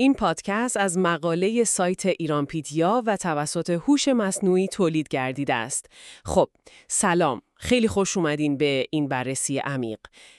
این پادکست از مقاله سایت ایرانپیدیا و توسط هوش مصنوعی تولید گردیده است. خب، سلام. خیلی خوش اومدین به این بررسی عمیق.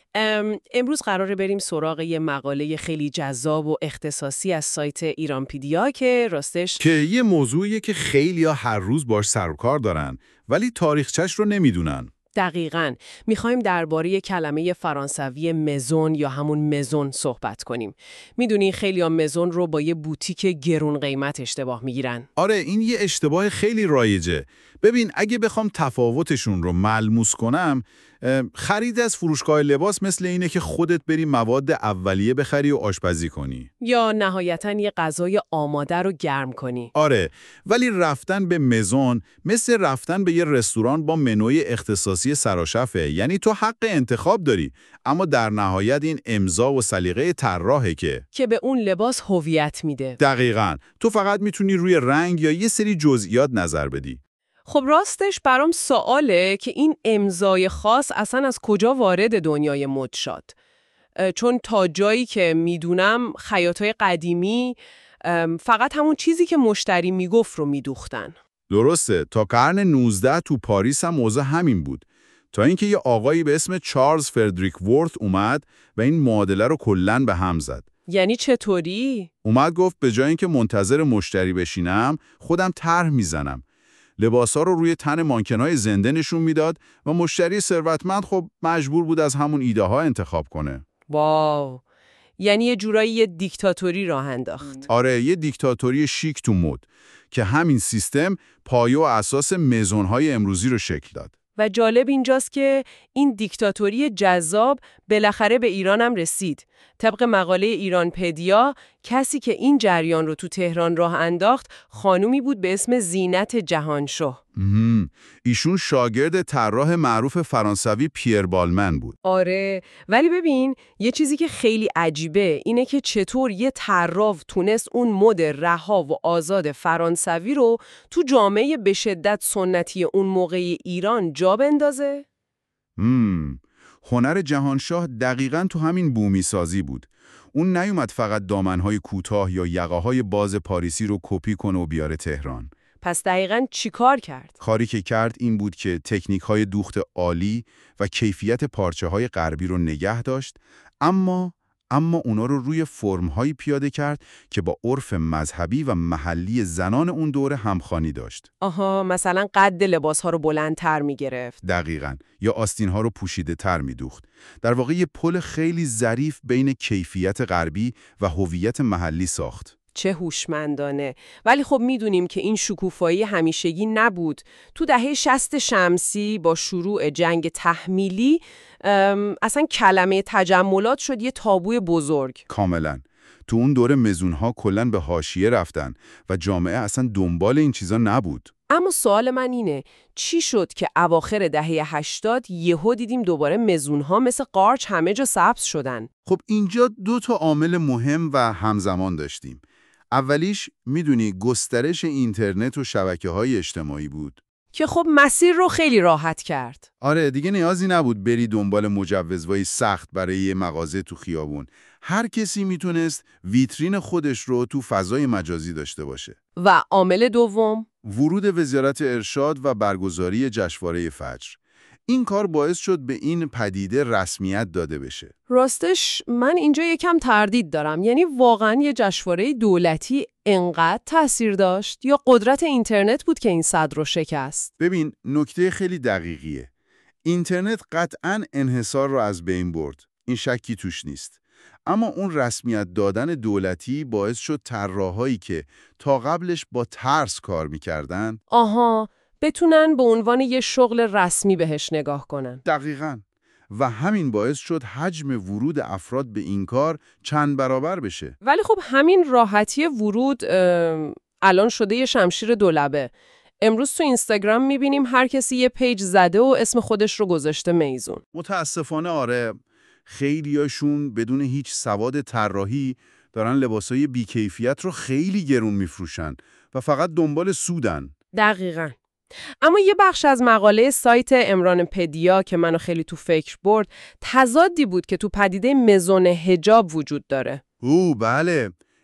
امروز قراره بریم سراغ یه مقاله خیلی جذاب و اختصاصی از سایت ایرانپیدیا که راستش یه موضوعیه که خیلی‌ها هر روز باش سر و کار دارن ولی تاریخچه‌اش رو نمیدونن. دقیقاً. میخوایم درباره کلمه فرانسوی مزون یا همون مزون صحبت کنیم. میدونی خیلی‌ها مزون رو با یه بوتیک گرون قیمت اشتباه میگیرن. آره، این یه اشتباه خیلی رایجه. ببین، اگه بخوام تفاوتشون رو ملموس کنم، خرید از فروشگاه لباس مثل اینه که خودت بری مواد اولیه بخری و آشپزی کنی. یا نهایتاً یه غذای آماده رو گرم کنی. آره، ولی رفتن به مزون مثل رفتن به یه رستوران با منوی اختصاصی سراشفه. یعنی تو حق انتخاب داری، اما در نهایت این امضا و سلیقه طراحه که به اون لباس هویت میده. دقیقاً. تو فقط میتونی روی رنگ یا یه سری جزئیات نظر بدی. خب راستش برام سواله که این امضای خاص اصلا از کجا وارد دنیای مد شد؟ چون تا جایی که میدونم خیاطای قدیمی فقط همون چیزی که مشتری میگفت رو میدوختن. درسته، تا قرن 19 تو پاریس هم موضوع همین بود. تا اینکه یه آقایی به اسم چارلز فردریک وورت اومد و این معادله رو کلاً به هم زد. یعنی چطوری؟ اومد گفت به جای اینکه منتظر مشتری بشینم، خودم طرح میزنم. لباسا رو روی تن مانکنای زنده نشون میداد و مشتری ثروتمند خب مجبور بود از همون ایده ها انتخاب کنه. واو، یعنی یه جورایی یه دیکتاتوری راه انداخت. آره، یه دیکتاتوری شیک تو مد که همین سیستم پایه و اساس مزون‌های امروزی رو شکل داد. و جالب اینجاست که این دیکتاتوری جذاب بالاخره به ایران هم رسید. طبق مقاله ایرانپدیا، کسی که این جریان رو تو تهران راه انداخت خانومی بود به اسم زینت جهانشاه. ایشون شاگرد طراح معروف فرانسوی پیر بالمن بود. آره، ولی ببین یه چیزی که خیلی عجیبه اینه که چطور یه طراح تونست اون مد رها و آزاد فرانسوی رو تو جامعه به شدت سنتی اون موقع ایران جا بندازه؟ هنر جهانشاه دقیقاً تو همین بومی سازی بود. اون نیومد فقط دامنهای کوتاه یا یقه‌های باز پاریسی رو کپی کنه و بیاره تهران. پس دقیقاً چی کار کرد؟ کاری که کرد این بود که تکنیک‌های دوخت عالی و کیفیت پارچه‌های غربی رو نگه داشت، اما اونا رو روی فرم‌هایی پیاده کرد که با عرف مذهبی و محلی زنان اون دوره همخوانی داشت. آها، مثلا قد لباس‌ها رو بلندتر می‌گرفت. دقیقاً. یا آستین‌ها رو پوشیده‌تر می‌دوخت. در واقع یه پل خیلی ظریف بین کیفیت غربی و هویت محلی ساخت. چه هوشمندانه. ولی خب میدونیم که این شکوفایی همیشگی نبود. تو دهه 60 شمسی با شروع جنگ تحمیلی اصلا کلمه تجملات شد یه تابوی بزرگ. کاملا. تو اون دوره مزون‌ها کلاً به حاشیه رفتن و جامعه اصلا دنبال این چیزا نبود. اما سوال من اینه، چی شد که اواخر دهه 80 یهو دیدیم دوباره مزون‌ها مثل قارچ همه جا سبز شدن؟ خب اینجا 2 تا عامل مهم و همزمان داشتیم. اولیش میدونی گسترش اینترنت و شبکه‌های اجتماعی بود که خب مسیر رو خیلی راحت کرد. آره، دیگه نیازی نبود بری دنبال مجوزهای سخت برای یه مغازه تو خیابون. هر کسی میتونست ویترین خودش رو تو فضای مجازی داشته باشه. و عامل دوم؟ ورود وزارت ارشاد و برگزاری جشنواره فجر. این کار باعث شد به این پدیده رسمیت داده بشه. راستش من اینجا یکم تردید دارم. یعنی واقعا یه جشنواره دولتی انقدر تأثیر داشت یا قدرت اینترنت بود که این صد رو شکست؟ ببین، نکته خیلی دقیقیه. اینترنت قطعاً انحصار رو از بین برد. این شکی توش نیست. اما اون رسمیت دادن دولتی باعث شد طراحایی که تا قبلش با ترس کار میکردن بتونن به عنوان یه شغل رسمی بهش نگاه کنن. دقیقاً. و همین باعث شد حجم ورود افراد به این کار چند برابر بشه. ولی خب همین راحتی ورود الان شده یه شمشیر دولبه. امروز تو اینستاگرام میبینیم هر کسی یه پیج زده و اسم خودش رو گذاشته میزون. متاسفانه آره، خیلیاشون بدون هیچ سواد طراحی دارن لباسای بیکیفیت رو خیلی گرون میفروشن و فقط دنبال سودن. دقیقاً. اما یه بخش از مقاله سایت ایرانپدیا که منو خیلی تو فکر برد، تضادی بود که تو پدیده مزون حجاب وجود داره. بله.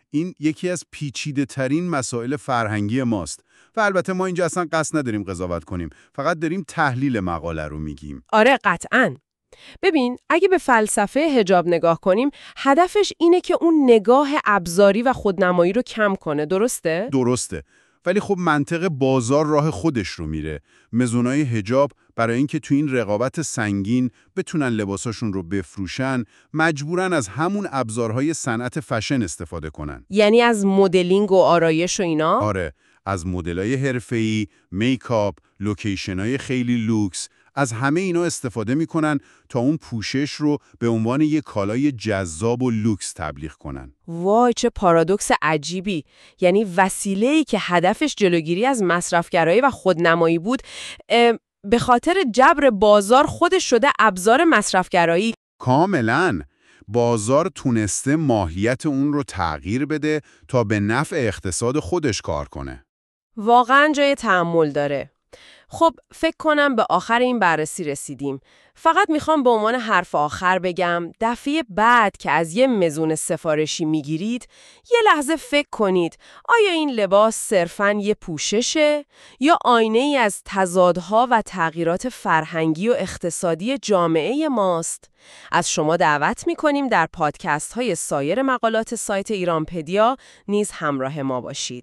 این یکی از پیچیده ترین مسائل فرهنگی ماست و البته ما اینجا اصلا قصد نداریم قضاوت کنیم، فقط داریم تحلیل مقاله رو میگیم. آره قطعاً. ببین اگه به فلسفه حجاب نگاه کنیم، هدفش اینه که اون نگاه ابزاری و خودنمایی رو کم کنه، درسته؟ درسته. ولی خب منطق بازار راه خودش رو میره. مزونای حجاب برای اینکه تو این رقابت سنگین بتونن لباساشون رو بفروشن، مجبورن از همون ابزارهای صنعت فشن استفاده کنن. یعنی از مدلینگ و آرایش و اینا؟ آره، از مدل‌های حرفه‌ای، میکاپ، لوکیشن‌های خیلی لوکس، از همه اینا استفاده میکنن تا اون پوشش رو به عنوان یک کالای جذاب و لوکس تبلیغ کنن. وای چه پارادوکس عجیبی. یعنی وسیله‌ای که هدفش جلوگیری از مصرفگرایی و خودنمایی بود، به خاطر جبر بازار خودش شده ابزار مصرفگرایی. کاملاً. بازار تونسته ماهیت اون رو تغییر بده تا به نفع اقتصاد خودش کار کنه. واقعا جای تأمل داره. خب فکر کنم به آخر این بررسی رسیدیم. فقط میخوام به عنوان حرف آخر بگم دفعه بعد که از یه مزون سفارشی میگیرید یه لحظه فکر کنید آیا این لباس صرفاً یه پوششه یا آینه ای از تضادها و تغییرات فرهنگی و اقتصادی جامعه ماست؟ از شما دعوت میکنیم در پادکست های سایر مقالات سایت ایرانپدیا نیز همراه ما باشید.